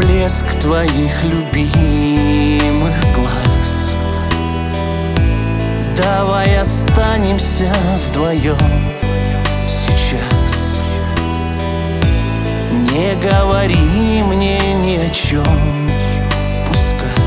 блеск твоих любимых глаз. Давай останемся вдвоем сейчас. Не говори мне ни о чем, пускай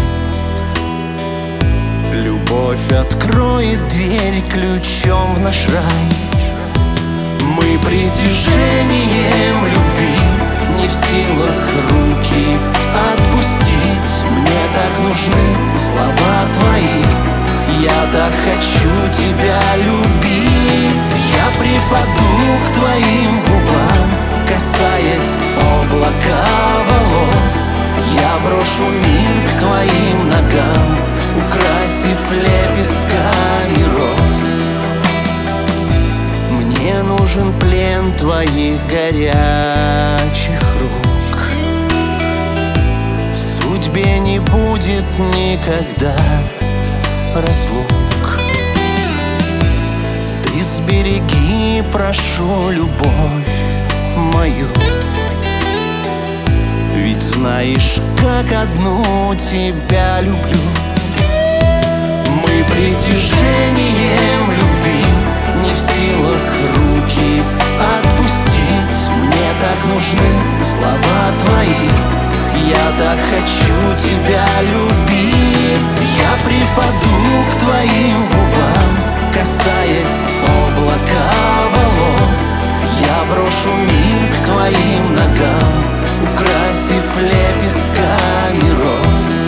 любовь откроет дверь ключом в наш рай. Мы притяжением любви не в силах руки отпустить. Мне так нужны слова твои, я так хочу тебя любить. Я припаду к твоим губам, касаясь облака волос. Я брошу мир к твоим ногам, украсив лепестками роз. Мне нужен плен твоих горячих рук. В судьбе не будет никогда разлук. Ты сбереги, прошу, любовь мою, ведь знаешь, как одну тебя люблю. Мы притяжением любви не в силах руки отпустить. Мне так нужны слова твои, я так хочу тебя любить. Я припаду к твоим губам, касаясь облака волос. Я брошу мир к твоим ногам, украсив лепестками роз.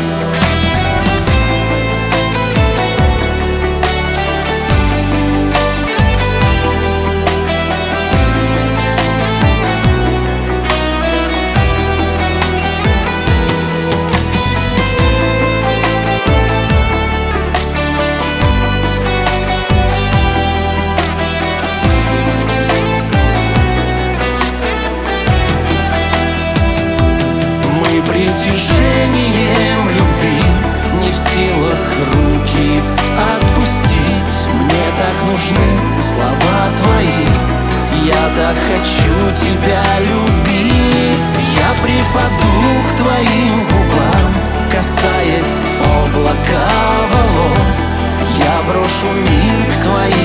Притяжением любви не в силах руки отпустить. Мне так нужны слова твои, я так хочу тебя любить. Я припаду к твоим губам, касаясь облака волос. Я брошу мир к твоим